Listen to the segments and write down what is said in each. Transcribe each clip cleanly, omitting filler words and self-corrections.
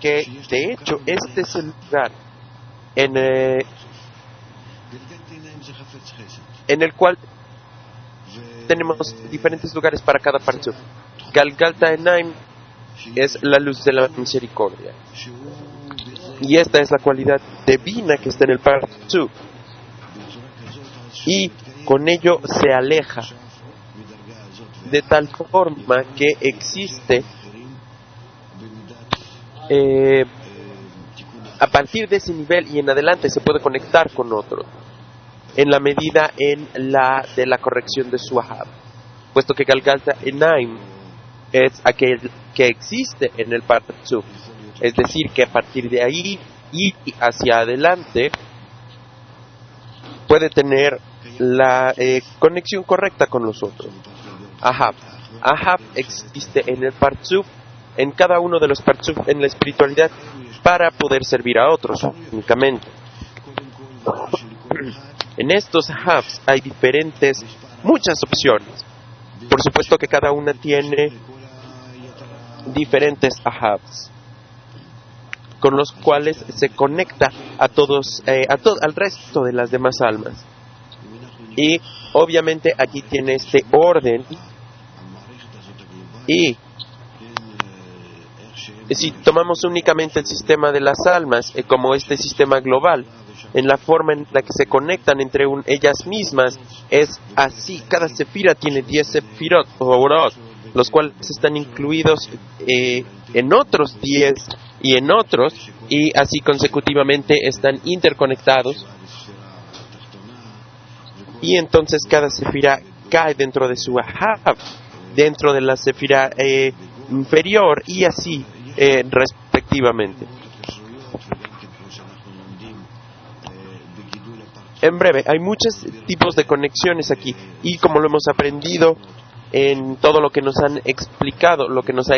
que de hecho este es el lugar en el cual tenemos diferentes lugares para cada parzuf. Galgalta Enaim es la luz de la misericordia. Y esta es la cualidad divina que está en el parzuf. Y con ello se aleja de tal forma que existe a partir de ese nivel y en adelante se puede conectar con otro en la medida de la corrección de su ahab, puesto que Galgalta Enaim es aquel que existe en el parzuf, es decir, que a partir de ahí y hacia adelante puede tener la conexión correcta con los otros. Ahab existe en el parzuf, en cada uno de los parzuf en la espiritualidad, para poder servir a otros únicamente. En estos ahabs hay muchas opciones. Por supuesto que cada una tiene diferentes ahabs con los cuales se conecta a todos, al resto de las demás almas. Y obviamente aquí tiene este orden. Y si tomamos únicamente el sistema de las almas como este sistema global, en la forma en la que se conectan entre ellas mismas, es así. Cada sefira tiene 10 sefirot o orot, los cuales están incluidos en otros 10 y en otros, y así consecutivamente están interconectados. Y entonces cada sefira cae dentro de su ahab, dentro de la sefira inferior, y así respectivamente. En breve, hay muchos tipos de conexiones aquí, y como lo hemos aprendido en todo lo que nos ha explicado,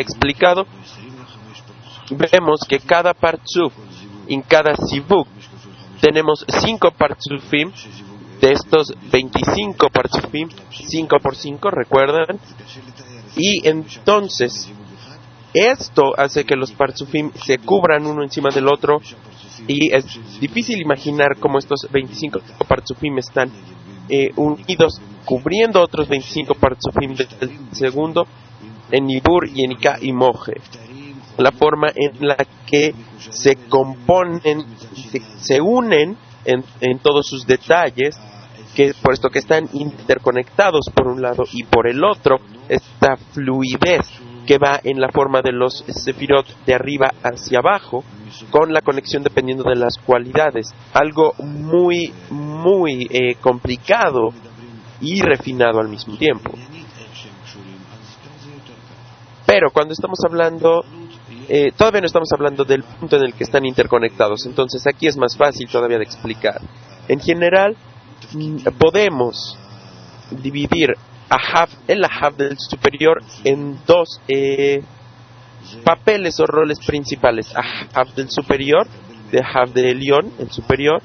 vemos que cada parzuf, en cada sivuk, tenemos 5 parzufim. De estos 25 parzufim, 5 por 5, ¿recuerdan? Y entonces, esto hace que los parzufim se cubran uno encima del otro, y es difícil imaginar cómo estos 25 parzufim están unidos, cubriendo otros 25 parzufim del segundo, en Nibur y en Ika y Moje. La forma en la que se componen, se unen en todos sus detalles, puesto que están interconectados por un lado y por el otro, esta fluidez que va en la forma de los sefirot de arriba hacia abajo, con la conexión dependiendo de las cualidades. Algo muy, muy complicado y refinado al mismo tiempo. Pero cuando estamos hablando, todavía no estamos hablando del punto en el que están interconectados, entonces aquí es más fácil todavía de explicar. En general, podemos dividir el ahab del superior en dos papeles o roles principales. Ahab del superior, de ahab de Elión, el superior,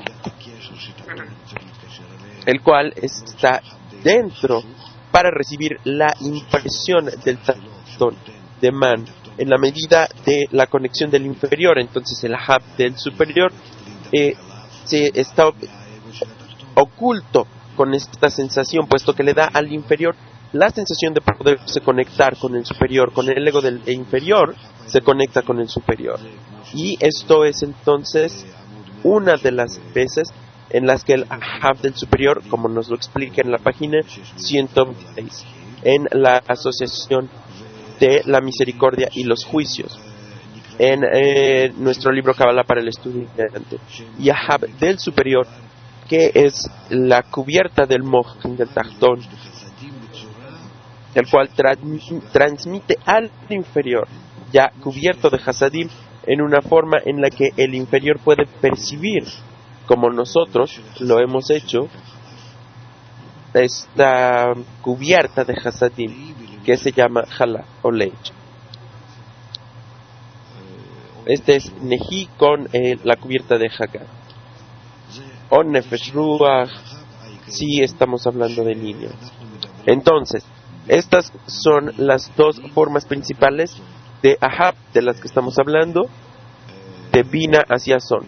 el cual está dentro para recibir la impresión del tachtón de man en la medida de la conexión del inferior. Entonces el ahab del superior se está oculto con esta sensación, puesto que le da al inferior la sensación de poderse conectar con el superior. Con el ego del inferior se conecta con el superior, y esto es entonces una de las veces en las que el ahab del superior, como nos lo explica en la página 126, en la asociación de la misericordia y los juicios, en nuestro libro Kabbalah para el estudiante, y ahab del superior, que es la cubierta del Mohin, del Tachtón, el cual transmite al inferior, ya cubierto de Hasadim, en una forma en la que el inferior puede percibir, como nosotros lo hemos hecho, esta cubierta de Hasadim, que se llama Hala o leche. Este es Neji con la cubierta de Hagar. O Nefesh Ruach, si estamos hablando de niños. Entonces, estas son las dos formas principales de ahab de las que estamos hablando, de Bina hacia Son,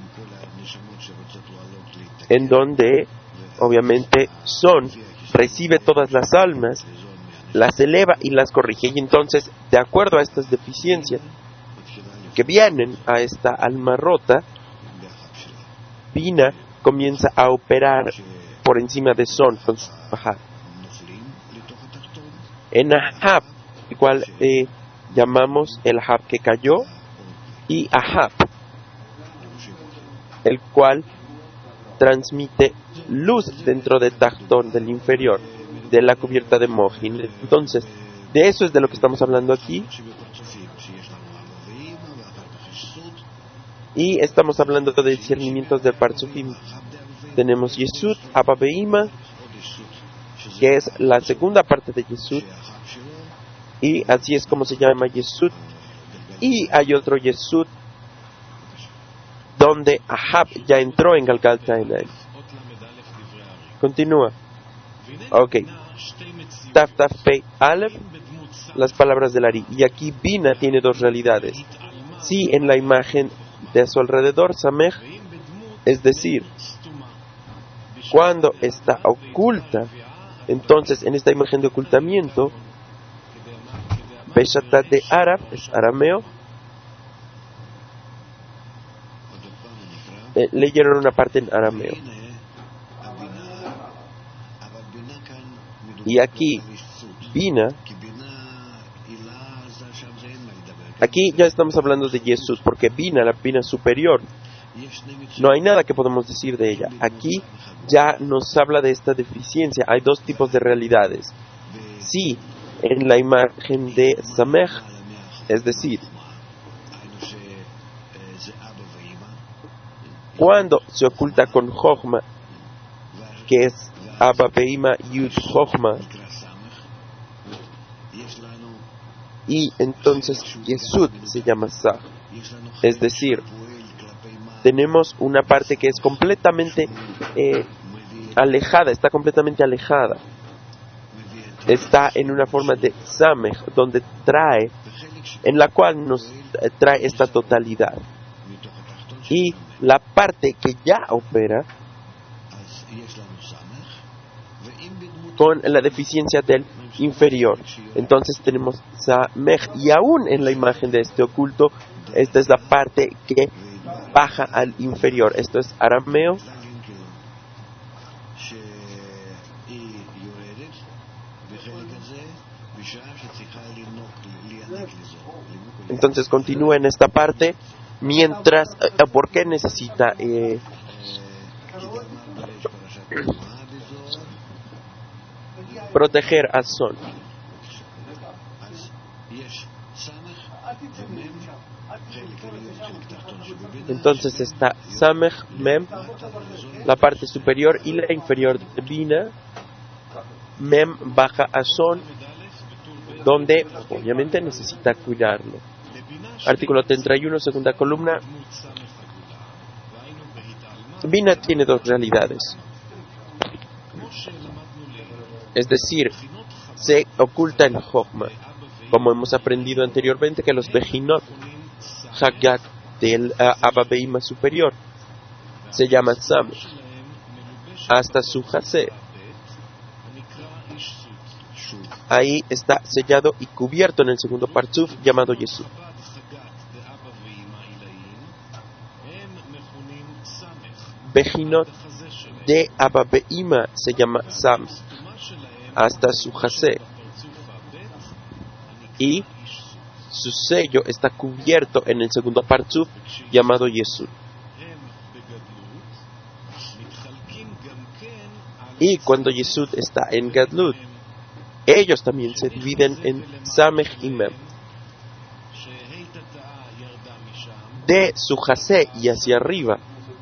en donde obviamente Son recibe todas las almas, las eleva y las corrige. Y entonces, de acuerdo a estas deficiencias que vienen a esta alma rota, Bina comienza a operar por encima de Son con su Ahab. En Ahab, el cual llamamos el Ahab que cayó, y Ahab, el cual transmite luz dentro de Tachtón, del inferior, de la cubierta de Mohin. Entonces, de eso es de lo que estamos hablando aquí. Y estamos hablando de discernimientos del Parzufim. Tenemos Yesud, Abba Veima, que es la segunda parte de Yesud, y así es como se llama Yesud. Y hay otro Yesud donde Ahab ya entró en Galgal Ta'enai. Continúa. Ok. Taf Taf Pei Aleph, las palabras del Ari. Y aquí Bina tiene dos realidades. Sí, en la imagen de a su alrededor, Samech, es decir, cuando está oculta, entonces en esta imagen de ocultamiento, Beshatat de Arab, es arameo, leyeron una parte en arameo. Y aquí, Bina, aquí ya estamos hablando de Yesud, porque Bina, la Bina superior, no hay nada que podemos decir de ella. Aquí ya nos habla de esta deficiencia. Hay dos tipos de realidades. Sí, en la imagen de Samech, es decir, cuando se oculta con Jochma, que es Abba Veima Yud Jochma, y entonces Yesud se llama Sah, es decir, tenemos una parte que es completamente alejada, está completamente alejada, está en una forma de Samech, donde trae, en la cual nos trae esta totalidad. Y la parte que ya opera con la deficiencia del inferior. Entonces tenemos Samech, y aún en la imagen de este oculto, esta es la parte que baja al inferior. Esto es arameo. Entonces continúa en esta parte mientras, ¿por qué necesita proteger a Son? Entonces está Samech, Mem, la parte superior, y la inferior de Bina. Mem baja a Son, donde obviamente necesita cuidarlo. Artículo 31, segunda columna. Bina tiene dos realidades. Es decir, se oculta en Jochma, como hemos aprendido anteriormente que los Bejinot Hagak del Abba Veima superior se llaman Samech, hasta su Hase. Ahí está sellado y cubierto en el segundo Parzuf llamado Yesud. Bejinot de Abba Veima se llama Sam, hasta su Hase, y su sello está cubierto en el segundo Parzuf llamado Yesud. Y cuando Yesud está en Gadlut, ellos también se dividen en Samech y Mem. De su Hase y hacia arriba,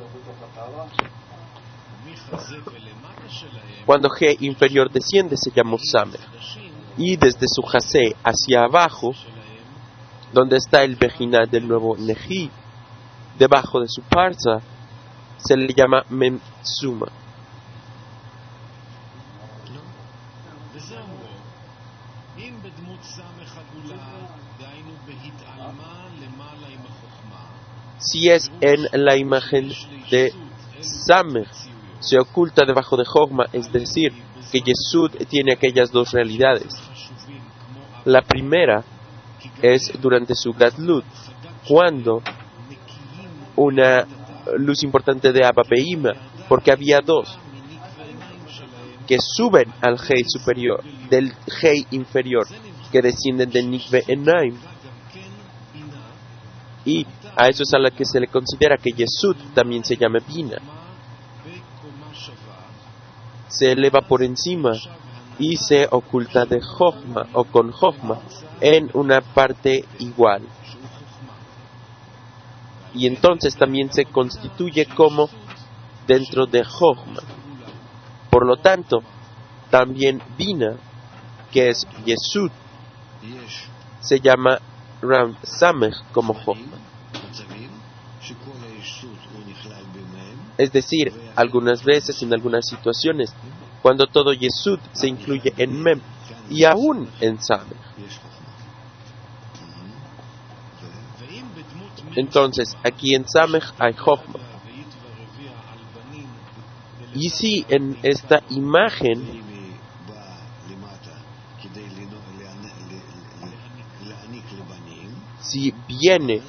cuando G inferior desciende, se llamó Samech. Y desde su Hase hacia abajo, donde está el Bejinah del nuevo Neji, debajo de su Parza, se le llama Mem Suma. Si es en la imagen de Samech, se oculta debajo de Jochma, es decir, que Yesud tiene aquellas dos realidades. La primera es durante su Gadlut, cuando una luz importante de Abba Beima, porque había dos que suben al Hei superior, del Hei inferior, que descienden del Nikve Enaim. Y a eso es a la que se le considera que Yesud también se llama Bina. Se eleva por encima y se oculta de Jochma o con Jochma en una parte igual. Y entonces también se constituye como dentro de Jochma. Por lo tanto, también Bina, que es Yesud, se llama Ram Samech como Jochma. Es decir, algunas veces, en algunas situaciones, cuando todo Yesud se incluye en Mem y aún en Samech. Entonces, aquí en Samech hay Jochma. Y si en esta imagen si viene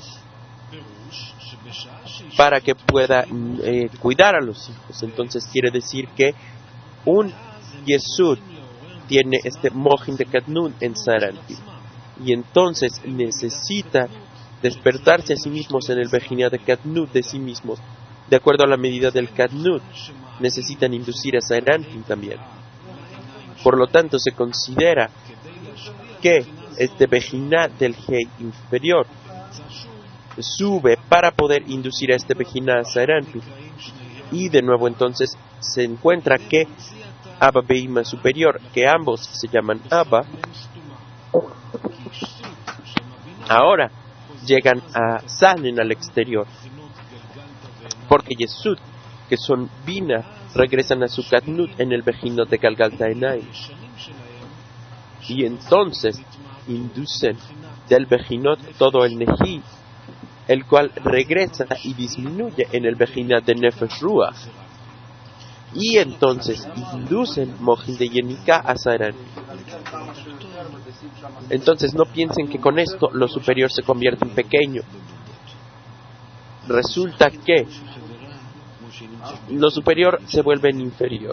para que pueda cuidar a los hijos, entonces quiere decir que un Yesud tiene este Mojin de Kadnun en Saranti, y entonces necesita despertarse a sí mismos en el Bejina de Kadnut de sí mismos. De acuerdo a la medida del Kadnut, necesitan inducir a Saranti también. Por lo tanto, se considera que este Bejina del Hei inferior sube para poder inducir a este Bejina a Saranti. Y de nuevo entonces se encuentra que Abba Beima superior, que ambos se llaman Abba, ahora llegan a salen al exterior, porque Yesud, que son Bina, regresan a su Kadnut en el Bejinot de Galgalta Enai, y entonces inducen del Bejinot todo el Nehi, el cual regresa y disminuye en el Bejinat de Nefesh Ruach, y entonces inducen Mojin de Yenika a Saran. Entonces no piensen que con esto lo superior se convierte en pequeño. Resulta que lo superior se vuelve en inferior.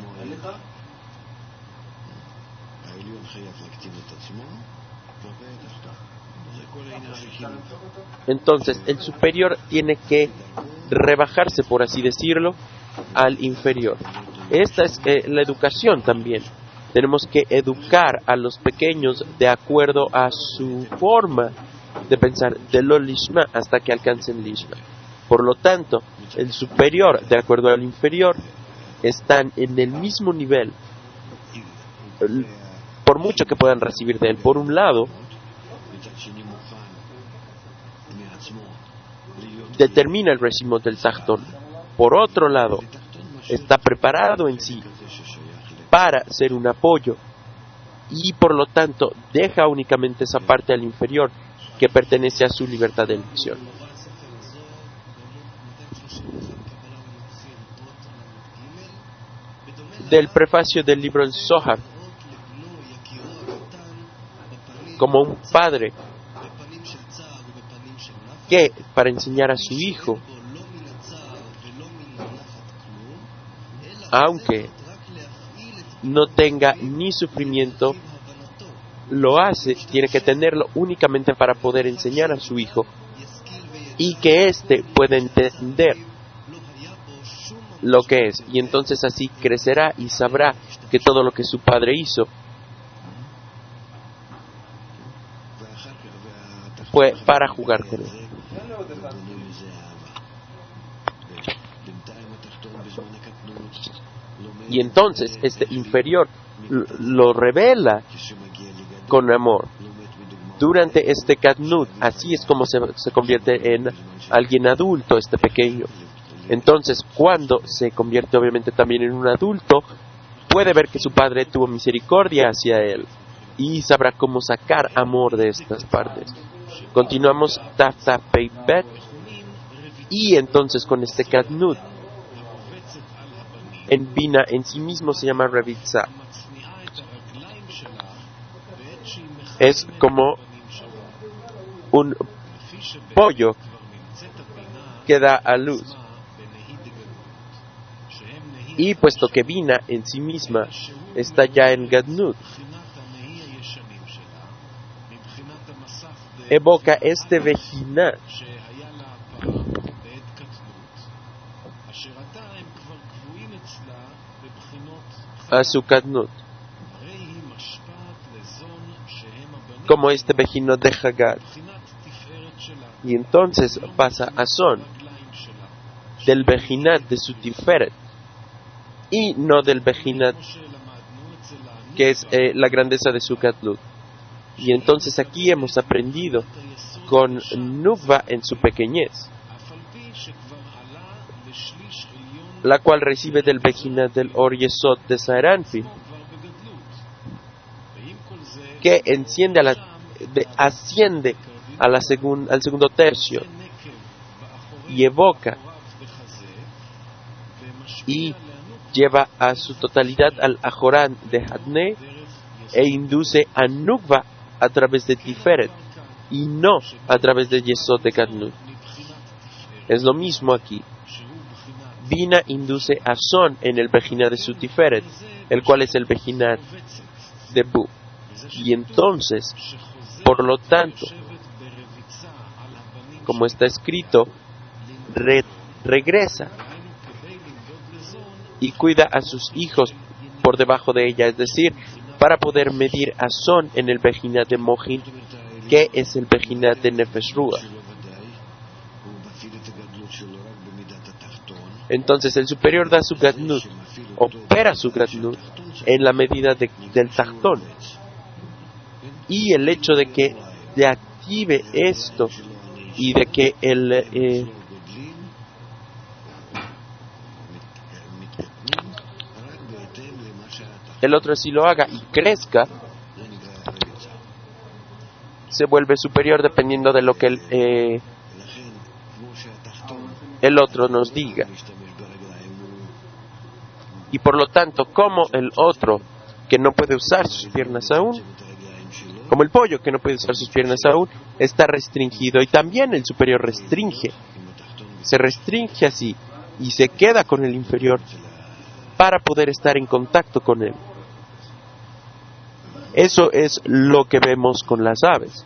Entonces el superior tiene que rebajarse, por así decirlo, al inferior. Esta es la educación también. Tenemos que educar a los pequeños de acuerdo a su forma de pensar, de lo lishma hasta que alcancen lishma. Por lo tanto, el superior de acuerdo al inferior están en el mismo nivel, por mucho que puedan recibir de él. Por un lado, determina el Reshimot del Tachtón. Por otro lado, está preparado en sí para ser un apoyo, y por lo tanto deja únicamente esa parte al inferior que pertenece a su libertad de elección. Del prefacio del libro El Zohar, como un padre que para enseñar a su hijo, aunque no tenga ni sufrimiento, lo hace, tiene que tenerlo únicamente para poder enseñar a su hijo, y que éste pueda entender lo que es, y entonces así crecerá y sabrá que todo lo que su padre hizo fue para jugar con él. Y entonces este inferior lo revela con amor durante este Kadnut. Así es como se convierte en alguien adulto este pequeño. Entonces cuando se convierte obviamente también en un adulto, puede ver que su padre tuvo misericordia hacia él y sabrá cómo sacar amor de estas partes. Continuamos Tafta Pei Bet. Y entonces con este Kadnut, en Bina en sí mismo se llama Revitza. Es como un pollo que da a luz. Y puesto que Bina en sí misma está ya en Gadnut, evoca este Bejiná a su Kadnut, como este Bejinot de Hagar. Y entonces pasa a Son del Bejinat de su Tiferet y no del Bejinat que es la grandeza de su Kadnut. Y entonces aquí hemos aprendido con Nukva en su pequeñez, la cual recibe del Bejinat del Or Yesod de Saranfil, que asciende a al segundo tercio y evoca y lleva a su totalidad al Ajorán de Hadné e induce a Nukva a través de Tiferet y no a través de Yesod de Kadnut. Es lo mismo aquí. Bina induce a Son en el Bejinat de su Tiferet, el cual es el Bejinat de Bu. Y entonces, por lo tanto, como está escrito, regresa y cuida a sus hijos por debajo de ella, es decir, para poder medir a Son en el Bejinat de Mohin, que es el Bejinat de Nefesh Ruach. Entonces el superior da su Gadnut, opera su Gadnut en la medida del Tachtón. Y el hecho de que se active esto y de que el otro así lo haga y crezca, se vuelve superior dependiendo de lo que el otro nos diga. Y por lo tanto, como el otro que no puede usar sus piernas aún, como el pollo que no puede usar sus piernas aún, está restringido, y también el superior se restringe así y se queda con el inferior para poder estar en contacto con él. Eso es lo que vemos con las aves.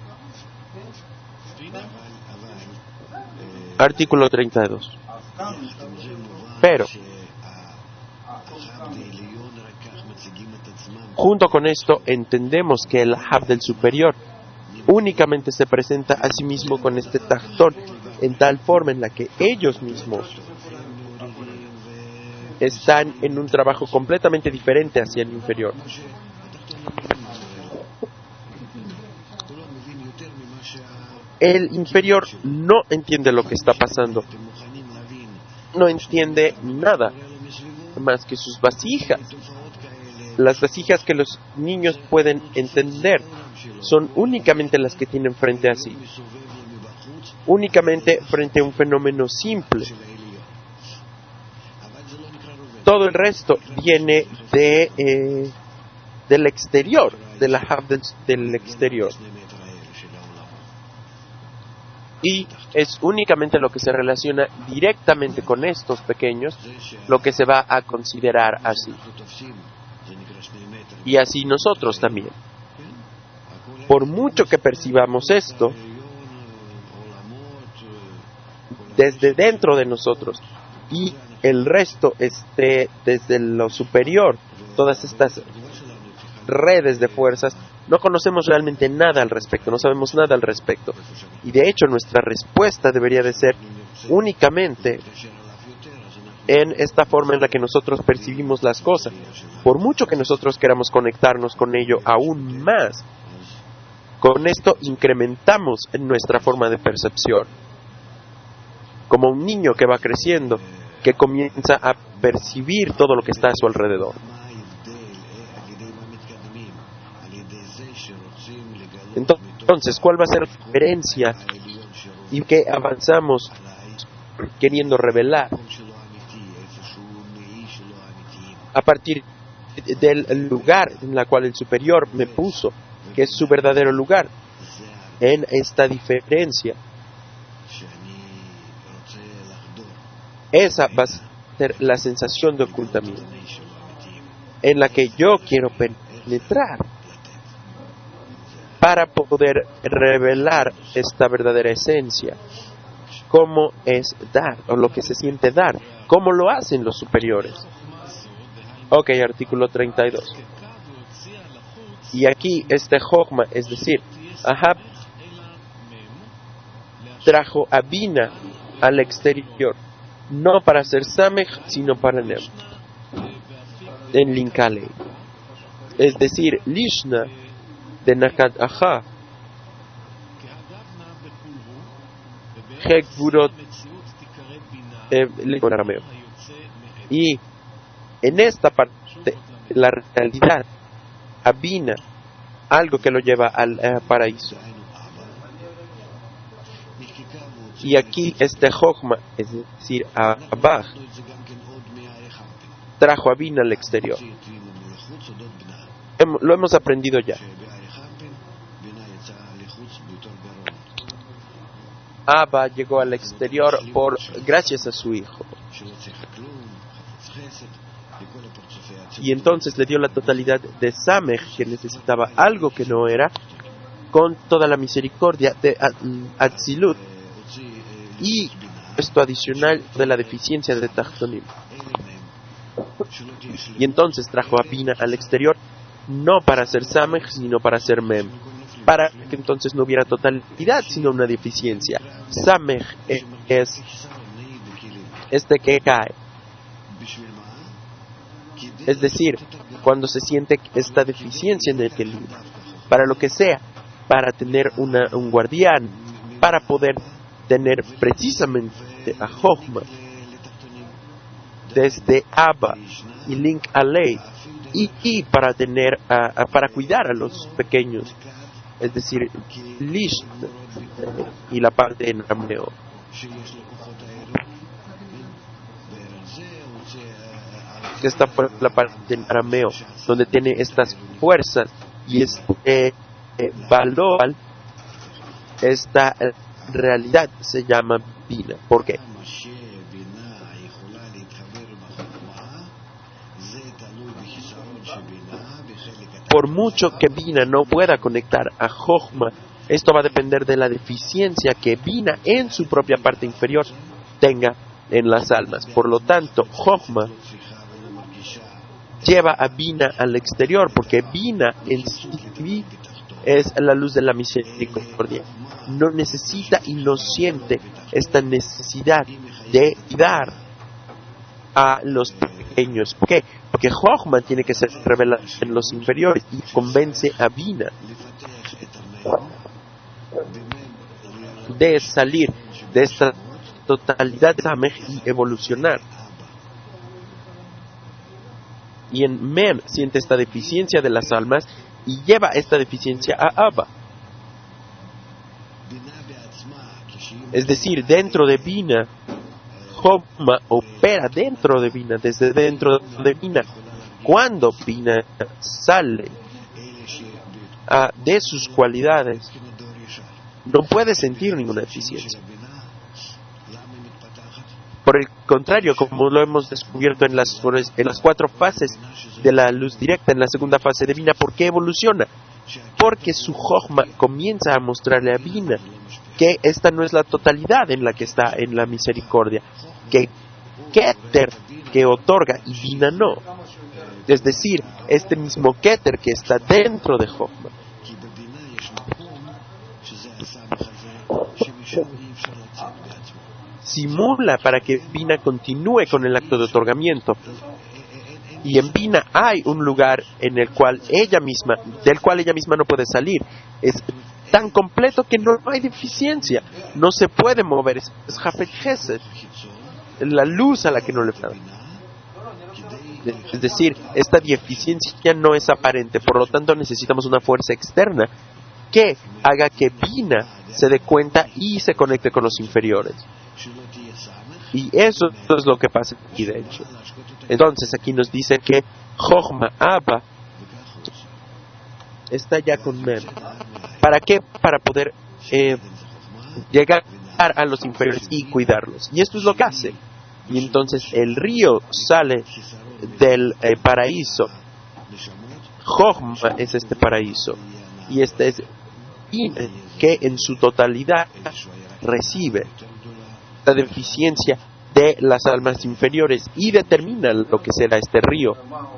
Artículo 32. Pero, junto con esto, entendemos que el Hab del superior únicamente se presenta a sí mismo con este Tachtón, en tal forma en la que ellos mismos están en un trabajo completamente diferente hacia el inferior. El inferior no entiende lo que está pasando, no entiende nada más que sus vasijas. Las vasijas que los niños pueden entender son únicamente las que tienen frente a sí, únicamente frente a un fenómeno simple. Todo el resto viene del exterior, de la Hab del exterior. Y es únicamente lo que se relaciona directamente con estos pequeños lo que se va a considerar así. Y así nosotros también. Por mucho que percibamos esto, desde dentro de nosotros, y el resto esté desde lo superior, todas estas redes de fuerzas, no conocemos realmente nada al respecto, no sabemos nada al respecto. Y de hecho nuestra respuesta debería de ser únicamente en esta forma en la que nosotros percibimos las cosas. Por mucho que nosotros queramos conectarnos con ello aún más, con esto incrementamos en nuestra forma de percepción. Como un niño que va creciendo, que comienza a percibir todo lo que está a su alrededor. Entonces, ¿cuál va a ser la diferencia y que avanzamos queriendo revelar a partir del lugar en el cual el superior me puso, que es su verdadero lugar, en esta diferencia. Esa va a ser la sensación de ocultamiento en la que yo quiero penetrar para poder revelar esta verdadera esencia. Cómo es dar, o lo que se siente dar, cómo lo hacen los superiores. Ok, artículo 32. Y aquí este Jochma, es decir, Ahab trajo a Bina al exterior, no para hacer Samech, sino para Nem, en Linkale. Es decir, Lishna de Nakat Aha, Hekburot en arameo. Y en esta parte, la realidad, Abina, algo que lo lleva al paraíso. Y aquí este Jochma, es decir, Abaj, trajo a Bina al exterior. Lo hemos aprendido ya. Abba llegó al exterior gracias a su hijo. Y entonces le dio la totalidad de Samech, que necesitaba algo que no era, con toda la misericordia de Atzilut, y esto adicional de la deficiencia de Tachtonim. Y entonces trajo a Bina al exterior, no para hacer Samech, sino para hacer Mem, para que entonces no hubiera totalidad, sino una deficiencia. Samech es este que cae. Es decir, cuando se siente esta deficiencia en el Kelim, para lo que sea, para tener un guardián, para poder tener precisamente a Jochma, desde Abba y Link Alei, y para tener para cuidar a los pequeños, es decir, Lish y la parte en arameo. Esta fue la parte en arameo, donde tiene estas fuerzas y este valor, esta realidad se llama Bina. ¿Por qué? Por mucho que Bina no pueda conectar a Jochma, esto va a depender de la deficiencia que Bina en su propia parte inferior tenga en las almas. Por lo tanto, Jochma lleva a Bina al exterior, porque Bina en sí es la luz de la misericordia. No necesita y no siente esta necesidad de dar a los pequeños. ¿Por qué? Porque Jochma tiene que ser revelado en los inferiores y convence a Bina de salir de esta totalidad de Samech y evolucionar. Y en Mem siente esta deficiencia de las almas y lleva esta deficiencia a Abba. Es decir, dentro de Bina, Jochma opera dentro de Bina, desde dentro de Bina. Cuando Bina sale de sus cualidades, no puede sentir ninguna deficiencia. Por el contrario, como lo hemos descubierto en las 4 fases de la luz directa, en la segunda fase de Bina, ¿por qué evoluciona? Porque su Jochma comienza a mostrarle a Bina que esta no es la totalidad en la que está en la misericordia, que Keter que otorga y Bina no. Es decir, este mismo Keter que está dentro de Jochma. Simula para que Bina continúe con el acto de otorgamiento. Y en Bina hay un lugar en el cual del cual ella misma no puede salir. Es tan completo que no hay deficiencia. No se puede mover. Es Hafet Chesed. La luz a la que no le da. Es decir, esta deficiencia ya no es aparente. Por lo tanto, necesitamos una fuerza externa que haga que Bina se dé cuenta y se conecte con los inferiores. Y eso es lo que pasa aquí, de hecho. Entonces aquí nos dice que Jochma Abba está ya con Mem. ¿Para qué? Para poder llegar a los inferiores y cuidarlos. Y esto es lo que hace. Y entonces el río sale del paraíso. Jochma es este paraíso. Y este es que en su totalidad recibe la deficiencia de las almas inferiores y determina lo que será este río,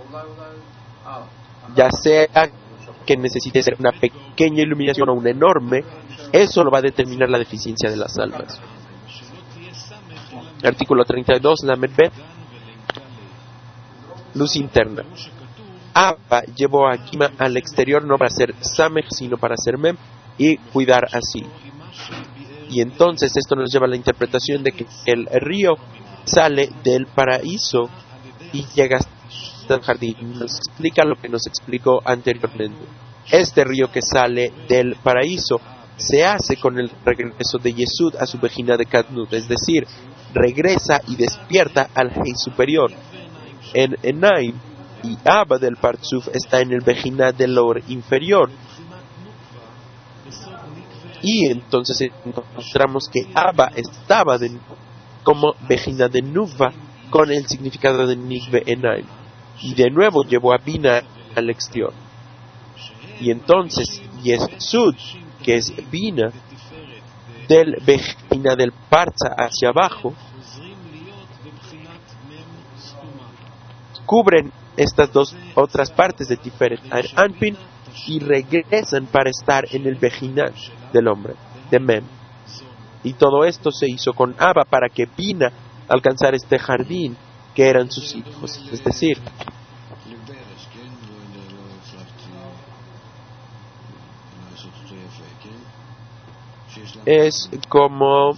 ya sea que necesite ser una pequeña iluminación o una enorme, eso lo va a determinar la deficiencia de las almas. Artículo 32, la Medbet, luz interna. Abba llevó a Gima al exterior no para ser Samech, sino para ser Mem y cuidar así. Y entonces esto nos lleva a la interpretación de que el río sale del paraíso y llega hasta el jardín. Nos explica lo que nos explicó anteriormente. Este río que sale del paraíso se hace con el regreso de Yesud a su vejina de Kadnut, es decir, regresa y despierta al Hei superior. En Enaim y Abba del Partzuf está en el vejina del Or inferior. Y entonces encontramos que Abba estaba como vejina de Nuva con el significado de Nikve Enaim. Y de nuevo llevó a Bina al exterior. Y entonces Yesud, que es Bina, del vejina del Parza hacia abajo, cubren estas dos otras partes de Tiferet Anpin y regresan para estar en el vejina del hombre, de Mem. Y todo esto se hizo con Abba para que Bina alcanzara este jardín que eran sus hijos. Es decir, es como,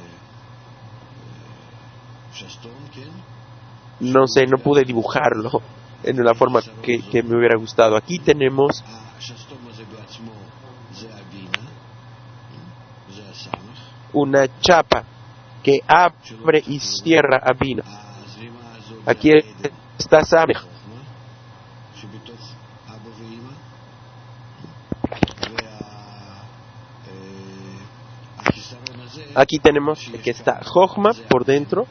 no sé, no pude dibujarlo en la forma que me hubiera gustado. Aquí tenemos una chapa que abre y cierra a Bina. Aquí está Samech. Aquí tenemos que está Jochma por dentro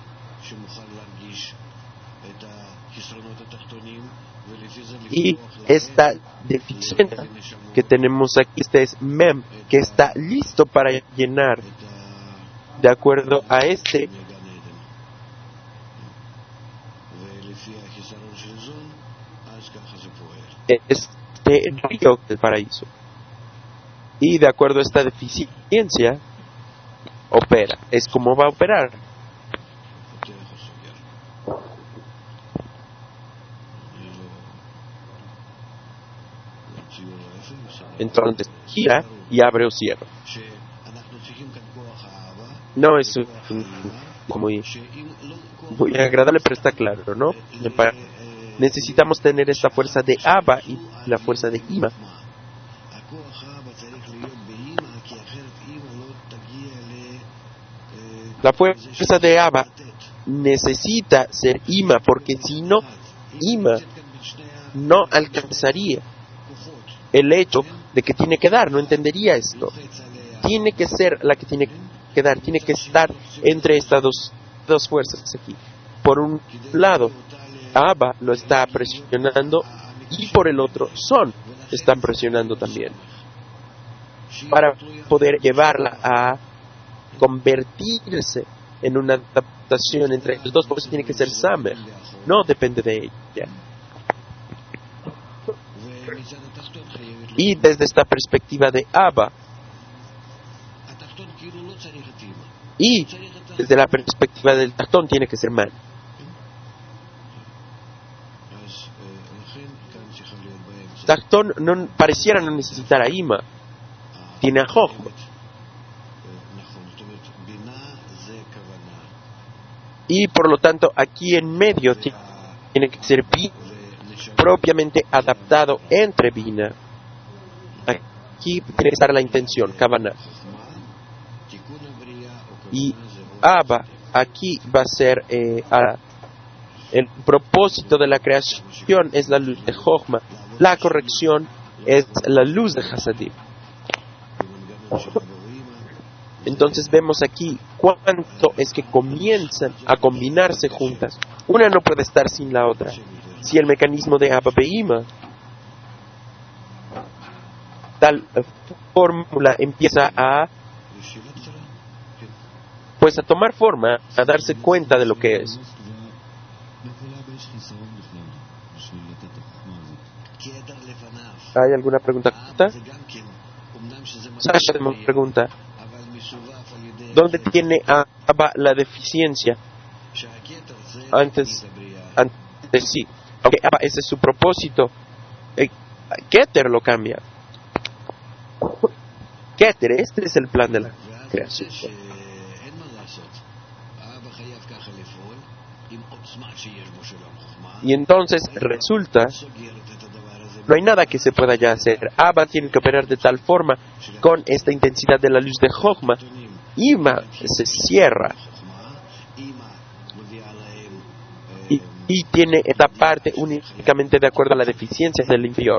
y esta deficiencia que tenemos aquí, este es Mem, que está listo para llenar de acuerdo a este río del paraíso, y de acuerdo a esta deficiencia opera. Es como va a operar. Entonces gira y abre o cierra. No es muy agradable, pero está claro, ¿no? Necesitamos tener esta fuerza de Abba y la fuerza de Ima. La fuerza de Abba necesita ser Ima, porque si no, Ima no alcanzaría el hecho de que tiene que dar, no entendería esto. Tiene que ser la que tiene que dar, tiene que estar entre estas dos fuerzas aquí. Por un lado, Abba lo está presionando y por el otro, Son están presionando también para poder llevarla a convertirse en una adaptación entre los dos. Por eso tiene que ser Samer, no depende de ella. Y desde esta perspectiva de Abba y desde la perspectiva del Tachtón tiene que ser Man. Tachtón no pareciera no necesitar a Ima, tiene a Jochma. Y por lo tanto aquí en medio tiene que ser Bina, propiamente adaptado entre Bina. Aquí tiene que estar la intención, Kavanah. Y Abba aquí va a ser el propósito de la creación es la luz de Jochma, la corrección es la luz de Hasadim. Entonces vemos aquí cuánto es que comienzan a combinarse juntas. Una no puede estar sin la otra. Si el mecanismo de Abba Beima, tal fórmula empieza a tomar forma, a darse cuenta de lo que es. ¿Hay alguna pregunta? Sasha me pregunta, ¿dónde tiene Abba la deficiencia? Antes sí. Okay, Abba, ese es su propósito. Keter lo cambia. Keter, este es el plan de la creación. Y entonces resulta, no hay nada que se pueda ya hacer. Abba tiene que operar de tal forma, con esta intensidad de la luz de Jochma. Ima se cierra y tiene esta parte únicamente de acuerdo a la deficiencia del inferior,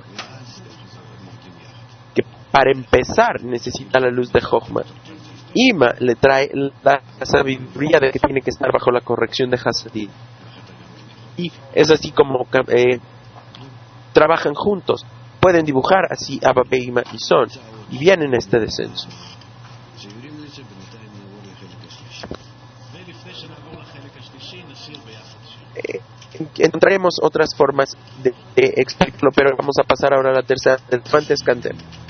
que para empezar necesita la luz de Jochma. Ima le trae la sabiduría de que tiene que estar bajo la corrección de Hasadim. Y es así como trabajan juntos, pueden dibujar así Abba, Beima y Son, y vienen en este descenso. Encontraremos otras formas de explicarlo, pero vamos a pasar ahora a la tercera del Fantes Cantem.